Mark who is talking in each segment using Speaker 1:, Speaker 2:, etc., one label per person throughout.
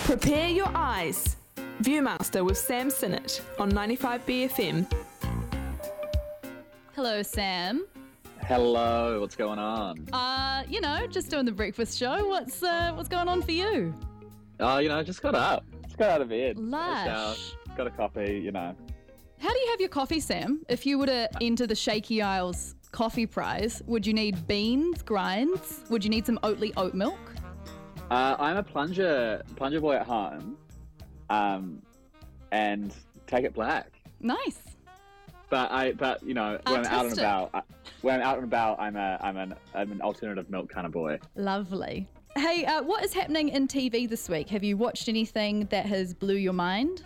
Speaker 1: Prepare your eyes. Viewmaster with Sam Sinnott on 95BFM.
Speaker 2: Hello, Sam.
Speaker 3: Hello, what's going on?
Speaker 2: Just doing the breakfast show. What's going on for you?
Speaker 3: Just got up. Just got out of bed.
Speaker 2: Lush.
Speaker 3: Got a coffee,
Speaker 2: How do you have your coffee, Sam? If you were to enter the Shaky Isles coffee prize, would you need beans, grinds? Would you need some Oatly oat milk?
Speaker 3: I'm a plunger boy at home, and take it black.
Speaker 2: Nice.
Speaker 3: But when I'm out and about, I'm an alternative milk kind of boy.
Speaker 2: Lovely. Hey, what is happening in TV this week? Have you watched anything that has blew your mind?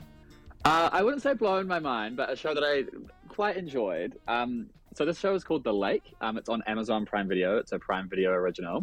Speaker 3: I wouldn't say blown my mind, but a show that I quite enjoyed. So this show is called The Lake. It's on Amazon Prime Video. It's a Prime Video original.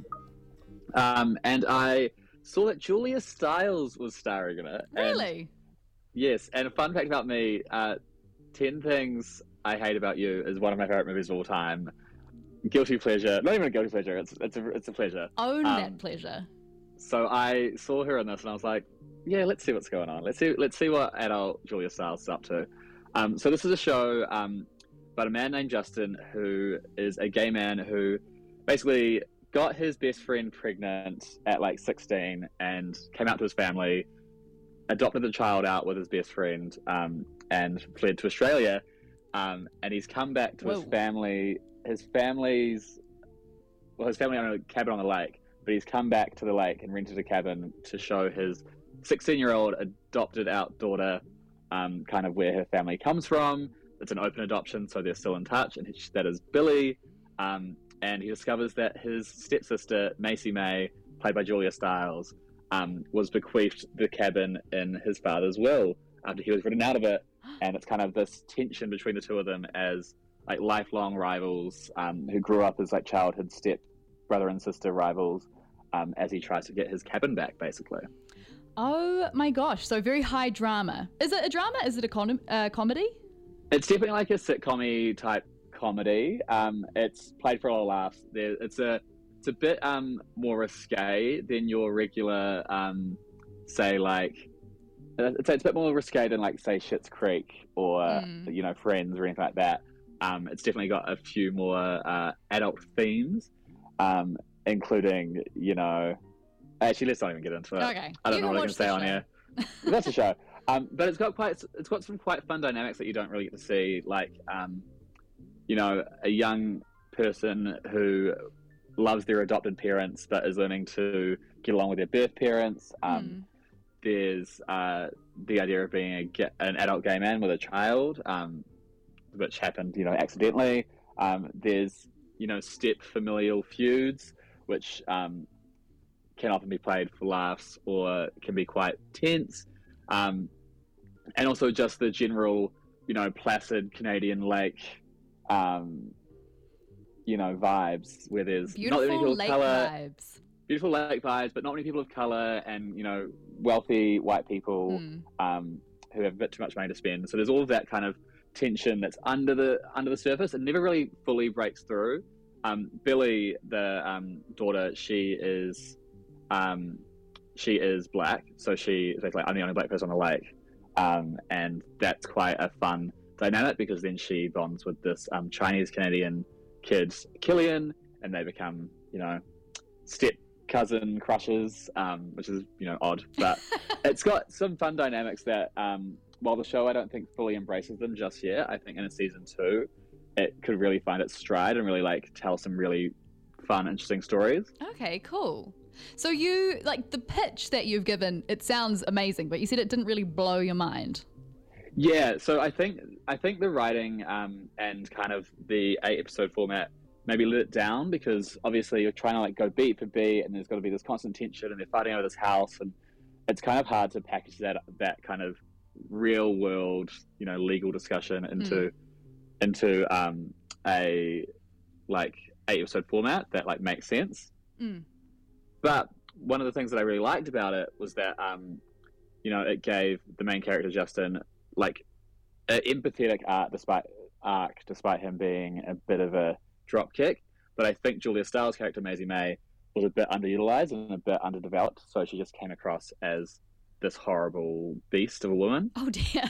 Speaker 3: And I saw that Julia Stiles was starring in it.
Speaker 2: Really?
Speaker 3: Yes. And a fun fact about me, 10 Things I Hate About You is one of my favorite movies of all time. Guilty pleasure. Not even a guilty pleasure. It's a pleasure.
Speaker 2: Own that pleasure.
Speaker 3: So I saw her in this and I was like, yeah, let's see what's going on. Let's see what adult Julia Stiles is up to. So this is a show about a man named Justin who is a gay man who basically got his best friend pregnant at like 16 and came out to his family, adopted the child out with his best friend, and fled to Australia. And he's come back to his family. His family owned a cabin on the lake, but he's come back to the lake and rented a cabin to show his 16-year-old adopted out daughter kind of where her family comes from. It's an open adoption, so they're still in touch, and that is Billy. And he discovers that his stepsister, Macy May, played by Julia Stiles, was bequeathed the cabin in his father's will after he was written out of it. And it's kind of this tension between the two of them as like lifelong rivals who grew up as like childhood step brother and sister rivals as he tries to get his cabin back, basically.
Speaker 2: Oh my gosh, so very high drama. Is it a drama? Is it a comedy?
Speaker 3: It's definitely like a sitcom-y type comedy. It's played for a lot of laughs. It's a bit more risque than your regular say like it's a bit more risque than like say Schitt's Creek or Friends or anything like that. It's definitely got a few more adult themes, including actually let's not even get into it.
Speaker 2: Okay.
Speaker 3: I don't know what I can say on here. That's a show. But it's got some quite fun dynamics that you don't really get to see, like a young person who loves their adopted parents but is learning to get along with their birth parents. There's the idea of being an adult gay man with a child, which happened, accidentally. There's, step familial feuds, which can often be played for laughs or can be quite tense. And also just the general, placid Canadian lake vibes where there's
Speaker 2: beautiful
Speaker 3: not many people of
Speaker 2: lake
Speaker 3: color,
Speaker 2: vibes.
Speaker 3: Beautiful lake vibes, but not many people of color, and wealthy white people who have a bit too much money to spend. So there's all of that kind of tension that's under the surface and never really fully breaks through. Billy, the daughter, she is black, so she's like I'm the only black person on the lake, and that's quite a fun dynamic because then she bonds with this Chinese Canadian kid, Killian, and they become step cousin crushes, which is odd, but it's got some fun dynamics that while the show I don't think fully embraces them just yet, I think in a season 2 it could really find its stride and really like tell some really fun, interesting stories.
Speaker 2: Okay, cool. So you like the pitch that you've given, it sounds amazing, but you said it didn't really blow your mind.
Speaker 3: Yeah, so I think the writing and kind of the 8-episode format maybe let it down because obviously you're trying to like go beat for beat and there's got to be this constant tension and they're fighting over this house and it's kind of hard to package that kind of real world legal discussion into a like 8-episode format that like makes sense. But one of the things that I really liked about it was that it gave the main character Justin like an empathetic arc despite him being a bit of a dropkick. But I think Julia Stiles' character Maisie May was a bit underutilized and a bit underdeveloped, so she just came across as this horrible beast of a woman.
Speaker 2: Oh dear.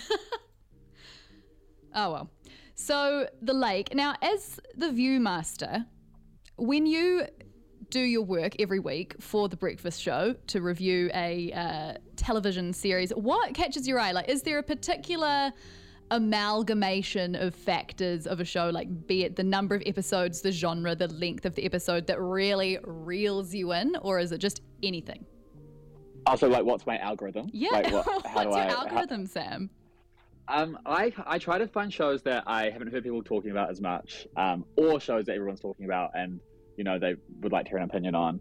Speaker 2: Oh well. So The Lake. Now, as the Viewmaster, when you do your work every week for The Breakfast Show to review a television series, what catches your eye? Like, is there a particular amalgamation of factors of a show, like be it the number of episodes, the genre, the length of the episode, that really reels you in, or is it just anything?
Speaker 3: Also, like, what's my algorithm?
Speaker 2: Yeah,
Speaker 3: like,
Speaker 2: what's your algorithm, Sam?
Speaker 3: I try to find shows that I haven't heard people talking about as much, or shows that everyone's talking about and, you know, they would like to hear an opinion on.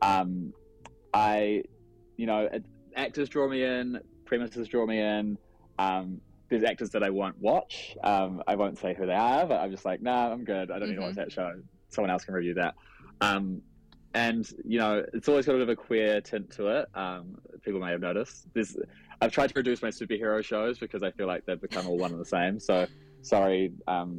Speaker 3: Actors draw me in, premises draw me in. There's actors that I won't watch. I won't say who they are, but I'm just like, nah, I'm good. I don't need to watch that show. Someone else can review that. And, you know, it's always got a bit of a queer tint to it. People may have noticed. I've tried to reduce my superhero shows because I feel like they've become all one and the same. So sorry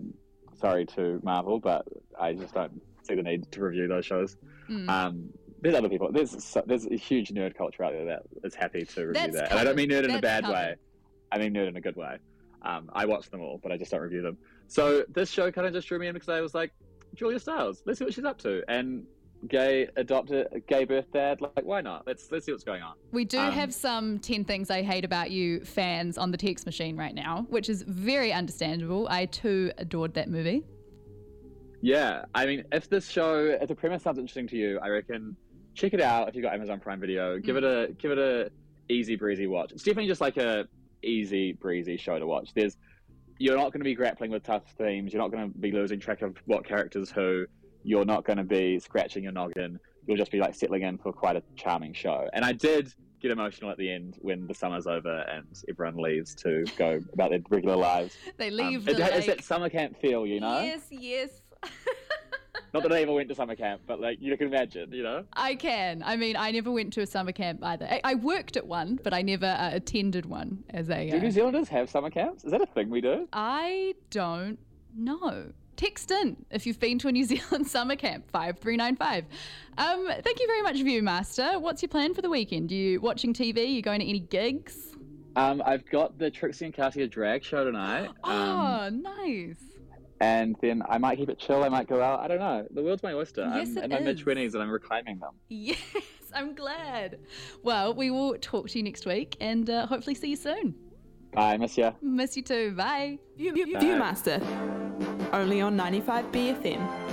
Speaker 3: to Marvel, but I just don't see the need to review those shows. There's other people. There's a huge nerd culture out there that is happy to review that. And I don't mean nerd in a bad way. I mean nerd in a good way. I watch them all, but I just don't review them. So this show kind of just drew me in because I was like, Julia Stiles, let's see what she's up to. And gay birth dad, like, why not? Let's see what's going on.
Speaker 2: We do have some 10 Things I Hate About You fans on the text machine right now, which is very understandable. I too adored that movie.
Speaker 3: Yeah, I mean, if the premise sounds interesting to you, I reckon check it out if you've got Amazon Prime Video. Give it a easy breezy watch. It's definitely just like a easy breezy show to watch. You're not going to be grappling with tough themes. You're not going to be losing track of what characters who. You're not going to be scratching your noggin. You'll just be like settling in for quite a charming show. And I did get emotional at the end when the summer's over and everyone leaves to go about their regular lives.
Speaker 2: They leave the
Speaker 3: lake.
Speaker 2: It's
Speaker 3: that summer camp feel, you know?
Speaker 2: Yes.
Speaker 3: Not that I ever went to summer camp, but like you can imagine, you know?
Speaker 2: I can. I mean, I never went to a summer camp either. I worked at one, but I never attended one as a...
Speaker 3: Do New Zealanders have summer camps? Is that a thing we do?
Speaker 2: I don't know. Text in if you've been to a New Zealand summer camp, 5395. Thank you very much, Viewmaster. What's your plan for the weekend? You watching TV? You going to any gigs?
Speaker 3: I've got the Trixie and Katia drag show tonight.
Speaker 2: Oh, nice.
Speaker 3: And then I might keep it chill. I might go out. I don't know. The world's my oyster.
Speaker 2: Yes,
Speaker 3: I'm in my mid-20s and I'm reclaiming them.
Speaker 2: Yes, I'm glad. Well, we will talk to you next week and hopefully see you soon.
Speaker 3: Bye. Miss ya.
Speaker 2: Miss you too. Bye.
Speaker 1: Viewmaster. Only on 95 BFM.